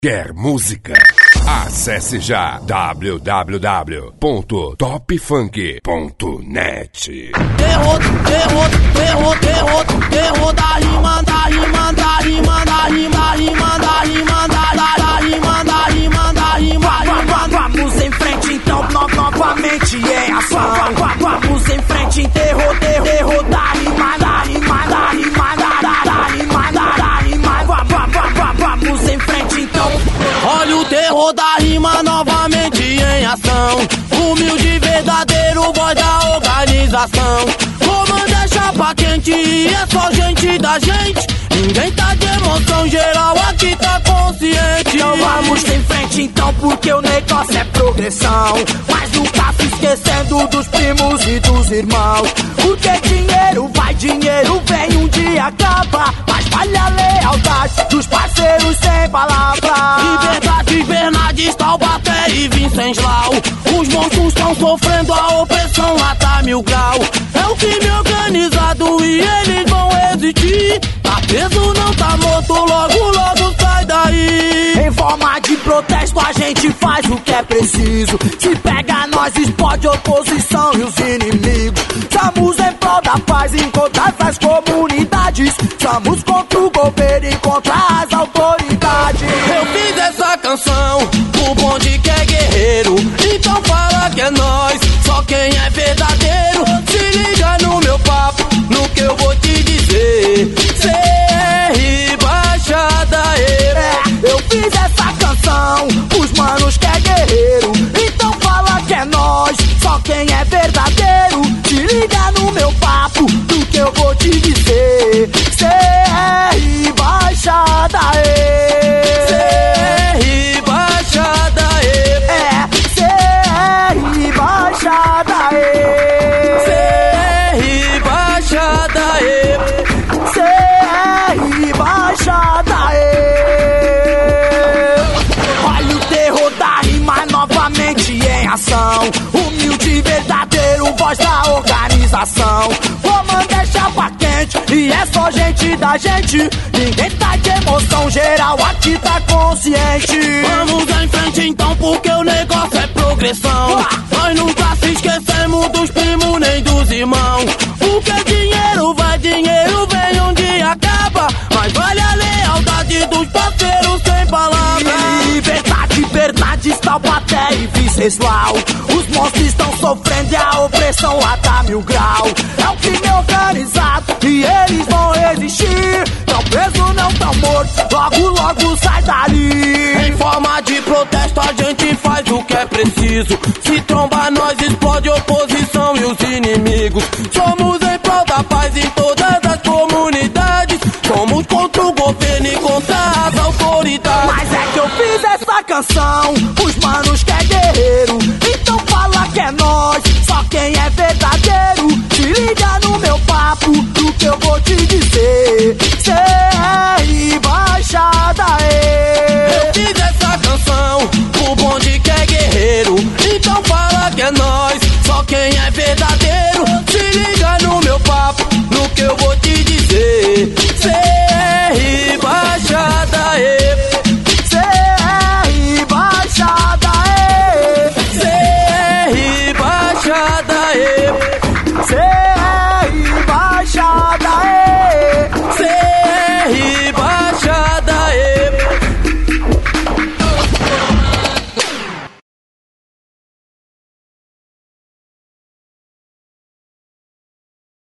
Quer música? Acesse já www.topfunk.net. Terror da rima, da rima, da rima, da rima, rima, da rima, da rima, da rima, da rima. Vamos em frente então, novamente em ação. Vamos em frente em terror da rima, da rima, da rima, da rima, da rima. Vamos em frente então. Olha o terror da rima novamente em ação. Humilde, verdadeiro, voz da organização. Comando é chapa quente e é só gente da gente. Ninguém tá de emoção, geral aqui tá consciente. Então vamos em frente então, porque o negócio é progressão. Mas nunca se esquecendo dos primos e dos irmãos. Porque dinheiro vai, dinheiro vem, um dia acaba. Mas vale a lealdade dos parceiros sem palavras. Liberdade, Bernardes, Taubaté e Vincenslau. Os monstros estão sofrendo a opressão lá tá 1000 graus. É o crime organizado e eles vão resistir. Tá preso, não tá morto, logo sai daí. Em forma de protesto a gente faz o que é preciso. Se pega nós, explode a oposição e os inimigos. Estamos em prol da paz, em contra as comunidades. Estamos contra o governo e contra as autoridades. Eu fiz essa canção pro bonde que é guerreiro. Então fala que é nós, só quem é verdadeiro. Se liga no meu papo, no que eu vou te dizer. CR Baixada, eu fiz essa canção pros manos que é guerreiro. Então fala que é nós, só quem é verdadeiro. Se liga no meu papo, no que eu vou te dizer. CR Baixada, CR Baixada, CR Baixada, CR Baixada, CR Baixada, olha o terror da rima novamente em ação. Humilde, verdadeiro, voz da organização. Comando é chapa quente e é só gente da gente. Ninguém tá de emoção, geral aqui tá consciente. Vamos em frente então, porque o negócio é progressão. Nós nunca se esquecemos dos primos nem dos irmãos. Porque dinheiro vai, dinheiro vem, um dia acaba. Mas vale a lealdade dos parceiros sem palavras. Liberdade, Bernardes, Taubaté e Vincenslau. Os monstros estão sofrendo e a opressão lá tá 1000 graus. É um crime organizado e eles vão resistir. Tão preso, não tão morto, logo sai dali. Em forma de protesto a gente faz o que é preciso. Se tromba nós, explode a oposição e os inimigos. Somos em prol da paz em todas as comunidades. Somos contra o governo e contra as autoridades. Mas é que eu fiz essa canção, os manos que é guerreiro.